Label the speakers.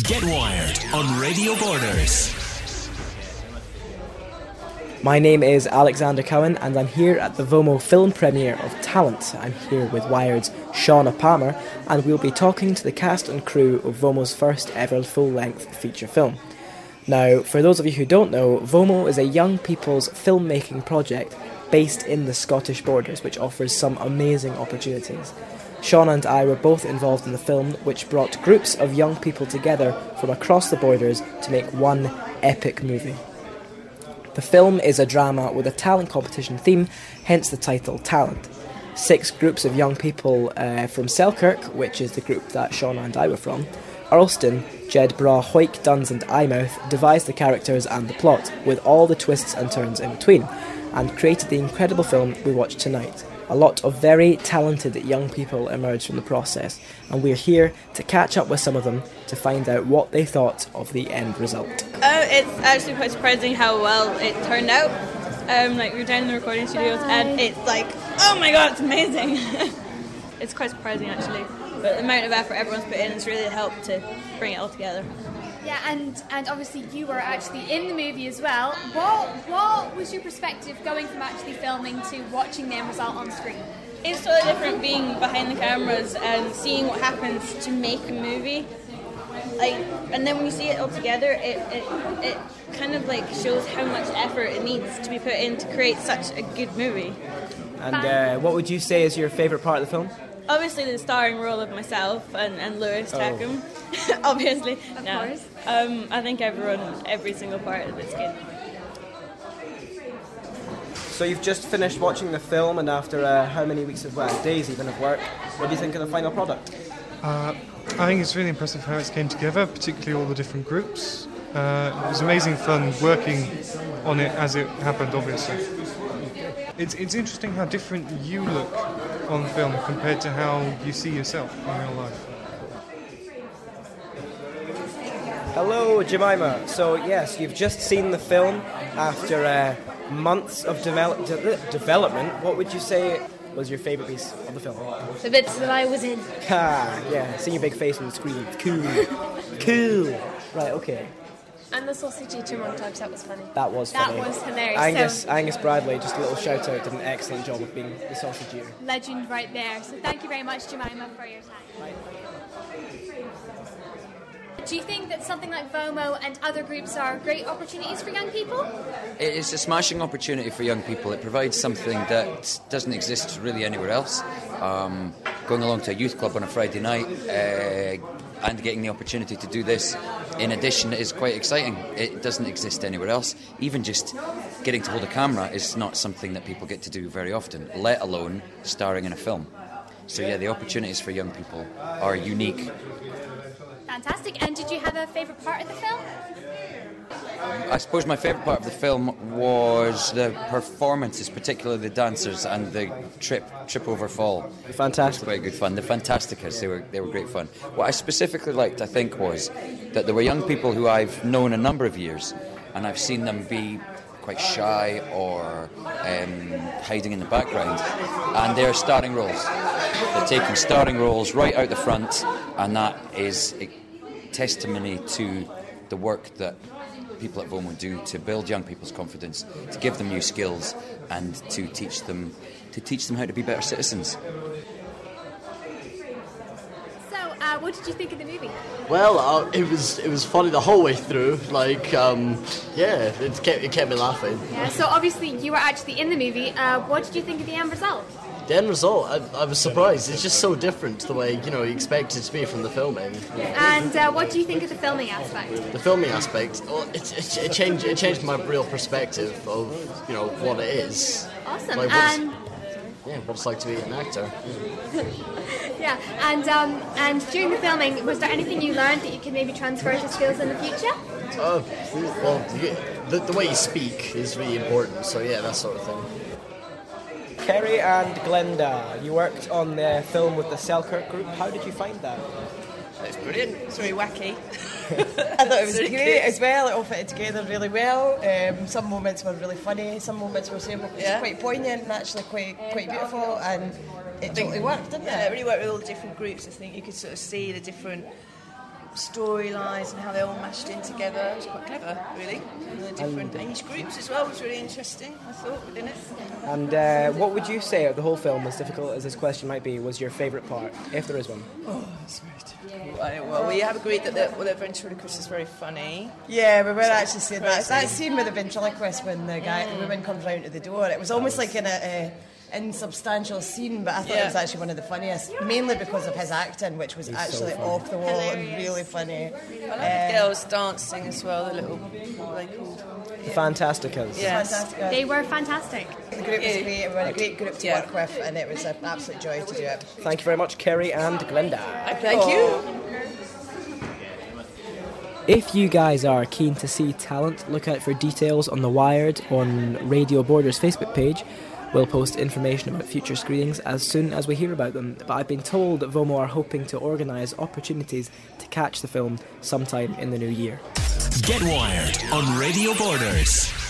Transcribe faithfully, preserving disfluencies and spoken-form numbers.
Speaker 1: Get Wired on Radio Borders.
Speaker 2: My name is Alexander Cowan and I'm here at the VOMO film premiere of Talent. I'm here with Wired's Shauna Palmer and we'll be talking to the cast and crew of VOMO's first ever full-length feature film. Now, for those of you who don't know, VOMO is a young people's filmmaking project based in the Scottish Borders, which offers some amazing opportunities. Shauna and I were both involved in the film, which brought groups of young people together from across the borders to make one epic movie. The film is a drama with a talent competition theme, hence the title Talent. Six groups of young people uh, from Selkirk, which is the group that Shauna and I were from, Earlston, Jedburgh, Hoyk, Duns and Eyemouth devised the characters and the plot, with all the twists and turns in between, and created the incredible film we watched tonight. A lot of very talented young people emerged from the process, and we're here to catch up with some of them to find out what they thought of the end result.
Speaker 3: Oh, it's actually quite surprising how well it turned out. Um, like, we were down in the recording studios and it's like, oh my god, it's amazing. It's quite surprising actually, but the amount of effort everyone's put in has really helped to bring it all together.
Speaker 4: Yeah, and, and obviously you were actually in the movie as well. What what was your perspective going from actually filming to watching the end result on screen?
Speaker 3: It's totally different being behind the cameras and seeing what happens to make a movie. Like, and then when you see it all together, it, it it kind of like shows how much effort it needs to be put in to create such a good movie.
Speaker 2: And uh, what would you say is your favourite part of the film?
Speaker 3: Obviously the starring role of myself and, and Lewis Tackham. Oh. Obviously.
Speaker 4: Of
Speaker 3: no.
Speaker 4: course.
Speaker 3: Um, I think everyone, every single part of it's good.
Speaker 2: So you've just finished watching the film, and after uh, how many weeks of well, days even of work, what do you think of the final product?
Speaker 5: Uh, I think it's really impressive how it came together, particularly all the different groups. Uh, it was amazing fun working on it as it happened, obviously. It's, it's interesting how different you look on film compared to how you see yourself in real life.
Speaker 2: Hello, Jemima. So yes, you've just seen the film after uh, months of develop- de- development. What would you say was your favourite piece of the film?
Speaker 4: The bits that I was in.
Speaker 2: Ah, yeah, seeing your big face on the screen. Cool. Cool. Right, okay.
Speaker 6: And the sausage eater montage, that was funny.
Speaker 2: That was
Speaker 4: That
Speaker 2: funny.
Speaker 4: was hilarious.
Speaker 2: Angus,
Speaker 4: So,
Speaker 2: Angus Bradley, just a little shout out, did an excellent job of being the sausage eater.
Speaker 4: legend right there. So thank you very much, Jemima, for your time.
Speaker 2: Right.
Speaker 4: Do you think that something like VOMO and other groups are great opportunities for young people?
Speaker 7: It is a smashing opportunity for young people. It provides something that doesn't exist really anywhere else. Um, going along to a youth club on a Friday night uh, and getting the opportunity to do this, in addition, is quite exciting. It doesn't exist anywhere else. Even just getting to hold a camera is not something that people get to do very often, let alone starring in a film. So yeah, the opportunities for young people are unique.
Speaker 4: Fantastic. And did you have a favourite part of the film?
Speaker 7: I suppose my favourite part of the film was the performances, particularly the dancers and the trip trip over fall.
Speaker 2: Fantastic.
Speaker 7: Quite good fun. The Fantasticas, they were they were great fun. What I specifically liked, I think, was that there were young people who I've known a number of years, and I've seen them be quite shy or um, hiding in the background, and they're starting roles. They're taking starting roles right out the front, and that is a testimony to the work that people at VOMO do to build young people's confidence, to give them new skills, and to teach them to teach them how to be better citizens.
Speaker 4: So, uh, what did you think of the movie?
Speaker 8: Well, uh, it was it was funny the whole way through. Like, um, yeah, it kept it kept me laughing.
Speaker 4: Yeah, so obviously you were actually in the movie. Uh, what did you think of the end result?
Speaker 8: The end result, I, I was surprised. It's just so different to the way you know you expect it to be from the filming.
Speaker 4: And uh, what do you think of the filming aspect?
Speaker 8: The filming aspect, well, it, it, it changed it changed my real perspective of you know what it is.
Speaker 4: Awesome.
Speaker 8: Like, what's-
Speaker 4: and
Speaker 8: Yeah, what it's like to be an actor.
Speaker 4: yeah, and um, and during the filming, was there anything you learned that you can maybe transfer to skills in the future?
Speaker 8: Oh, well, you- the, the way you speak is really important. So yeah, that sort of thing.
Speaker 2: Kerry and Glenda, you worked on the film with the Selkirk group. How did you find that?
Speaker 9: It's brilliant. It's really wacky. I thought it was great as well. It all fitted together really well. Um, some moments were really funny. Some moments were simple, Yeah. quite poignant and actually quite quite beautiful. And it totally worked, didn't Yeah, it? it really worked with all the different groups. I think you could sort of see the different
Speaker 10: storylines and how they all mashed in together. It was quite clever, really. And the different
Speaker 2: And-
Speaker 10: age groups as well was really interesting, I thought, within it.
Speaker 2: And uh, what would you say of the whole film, as difficult as this question might be, was your favourite part, if there is one?
Speaker 10: Oh, it's very difficult. I- Well, we have agreed that the, well, the ventriloquist is very funny.
Speaker 9: Yeah, we were actually saying that. It's that
Speaker 10: Crazy.
Speaker 9: scene with the ventriloquist when the guy, the woman comes round to the door. It was almost like in a, a insubstantial scene, but I thought it
Speaker 10: Yeah.
Speaker 9: was actually one of the funniest, mainly because of his acting, which was actually
Speaker 2: funny.
Speaker 9: off the wall and really funny.
Speaker 10: I like
Speaker 9: Uh,
Speaker 10: the girls dancing as well, the little, what are they called?
Speaker 2: The Fantasticas.
Speaker 10: Yes.
Speaker 9: Fantastic.
Speaker 4: They were fantastic.
Speaker 9: The group was great. We were a great group to
Speaker 10: Yeah.
Speaker 9: work with, and it was an absolute joy to do it.
Speaker 2: Thank you very much, Kerry and Glenda.
Speaker 10: Thank you.
Speaker 2: If you guys are keen to see talent, look out for details on The Wired on Radio Borders' Facebook page. We'll post information about future screenings as soon as we hear about them, but I've been told that Vomo are hoping to organise opportunities to catch the film sometime in the new year.
Speaker 1: Get Wired on Radio Borders.